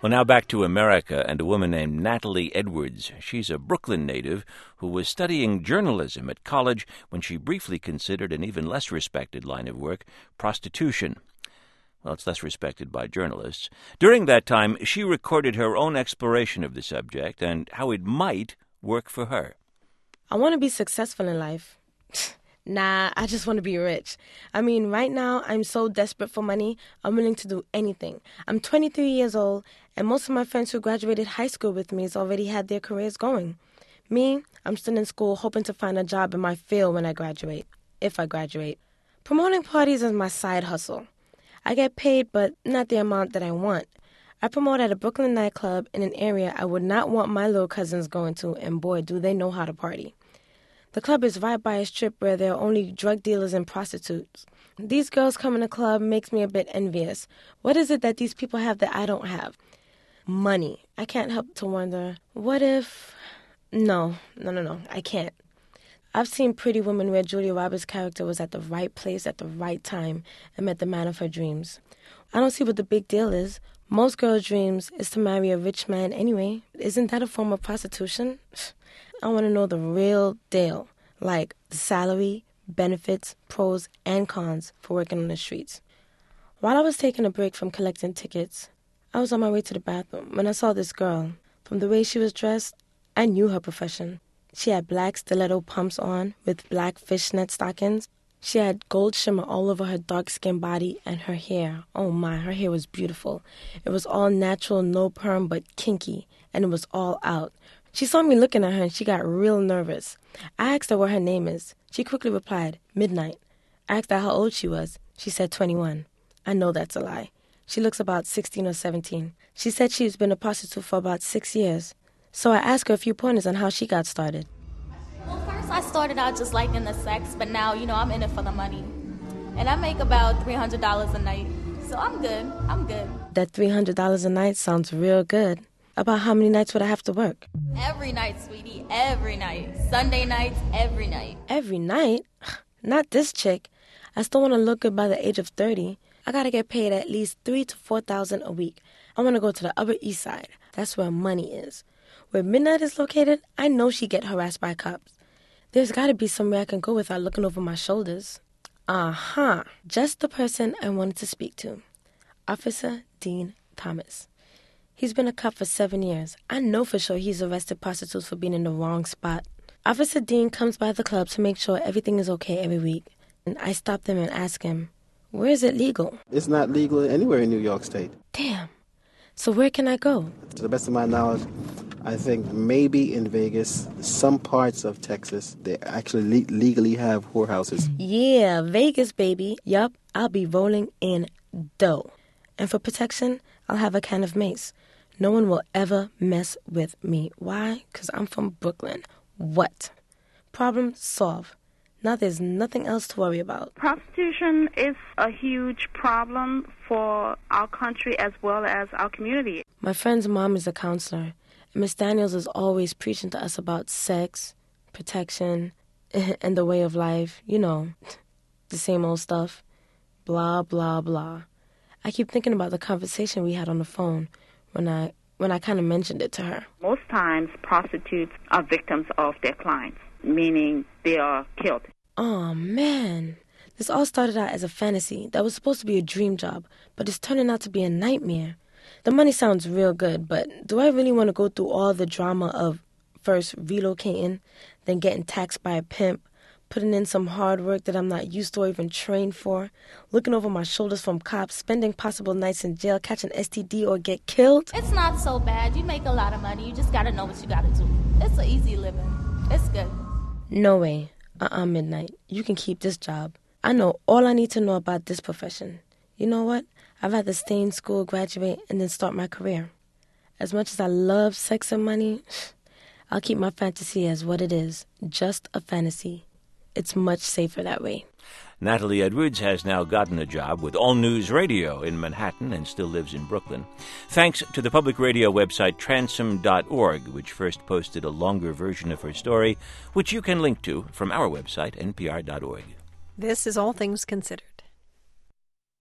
Well, now back to America and a woman named Natalie Edwards. She's a Brooklyn native who was studying journalism at college when she briefly considered an even less respected line of work, prostitution. Well, it's less respected by journalists. During that time, she recorded her own exploration of the subject and how it might work for her. I want to be successful in life. Nah, I just want to be rich. I mean, right now, I'm so desperate for money, I'm willing to do anything. I'm 23 years old, and most of my friends who graduated high school with me has already had their careers going. Me, I'm still in school, hoping to find a job in my field when I graduate, if I graduate. Promoting parties is my side hustle. I get paid, but not the amount that I want. I promote at a Brooklyn nightclub in an area I would not want my little cousins going to, and boy, do they know how to party. The club is right by a strip where there are only drug dealers and prostitutes. These girls come in the club makes me a bit envious. What is it that these people have that I don't have? Money. I can't help to wonder, what if... No, I can't. I've seen Pretty Woman where Julia Roberts' character was at the right place at the right time and met the man of her dreams. I don't see what the big deal is. Most girls' dreams is to marry a rich man anyway. Isn't that a form of prostitution? I want to know the real deal, like the salary, benefits, pros, and cons for working on the streets. While I was taking a break from collecting tickets, I was on my way to the bathroom when I saw this girl. From the way she was dressed, I knew her profession. She had black stiletto pumps on with black fishnet stockings. She had gold shimmer all over her dark-skinned body, and her hair, oh my, her hair was beautiful. It was all natural, no perm, but kinky, and it was all out. She saw me looking at her, and she got real nervous. I asked her what her name is. She quickly replied, Midnight. I asked her how old she was. She said 21. I know that's a lie. She looks about 16 or 17. She said she's been a prostitute for about 6 years. So I asked her a few pointers on how she got started. Well, first I started out just liking the sex, but now, I'm in it for the money. And I make about $300 a night. So I'm good. That $300 a night sounds real good. About how many nights would I have to work? Every night, sweetie. Every night. Sunday nights, every night. Every night? Not this chick. I still want to look good by the age of 30. I got to get paid at least $3,000 to $4,000 a week. I want to go to the Upper East Side. That's where money is. Where Midnight is located, I know she get harassed by cops. There's got to be somewhere I can go without looking over my shoulders. Just the person I wanted to speak to. Officer Dean Thomas. He's been a cop for 7 years. I know for sure he's arrested prostitutes for being in the wrong spot. Officer Dean comes by the club to make sure everything is okay every week. And I stop them and ask him, where is it legal? It's not legal anywhere in New York State. Damn. So where can I go? To the best of my knowledge, I think maybe in Vegas, some parts of Texas, they actually legally have whorehouses. Yeah, Vegas, baby. Yup, I'll be rolling in dough. And for protection, I'll have a can of mace. No one will ever mess with me. Why? Because I'm from Brooklyn. What? Problem solved. Now there's nothing else to worry about. Prostitution is a huge problem for our country as well as our community. My friend's mom is a counselor. Miss Daniels is always preaching to us about sex, protection, and the way of life. The same old stuff. Blah, blah, blah. I keep thinking about the conversation we had on the phone when I kind of mentioned it to her. Most times, prostitutes are victims of their clients, meaning they are killed. Oh, man. This all started out as a fantasy that was supposed to be a dream job, but it's turning out to be a nightmare. The money sounds real good, but do I really want to go through all the drama of first relocating, then getting taxed by a pimp, putting in some hard work that I'm not used to or even trained for, looking over my shoulders from cops, spending possible nights in jail, catch an STD or get killed? It's not so bad. You make a lot of money. You just got to know what you got to do. It's an easy living. It's good. No way. Midnight. You can keep this job. I know all I need to know about this profession. You know what? I'd rather stay in school, graduate, and then start my career. As much as I love sex and money, I'll keep my fantasy as what it is, just a fantasy. It's much safer that way. Natalie Edwards has now gotten a job with All News Radio in Manhattan and still lives in Brooklyn. Thanks to the public radio website transom.org, which first posted a longer version of her story, which you can link to from our website, npr.org. This is All Things Considered.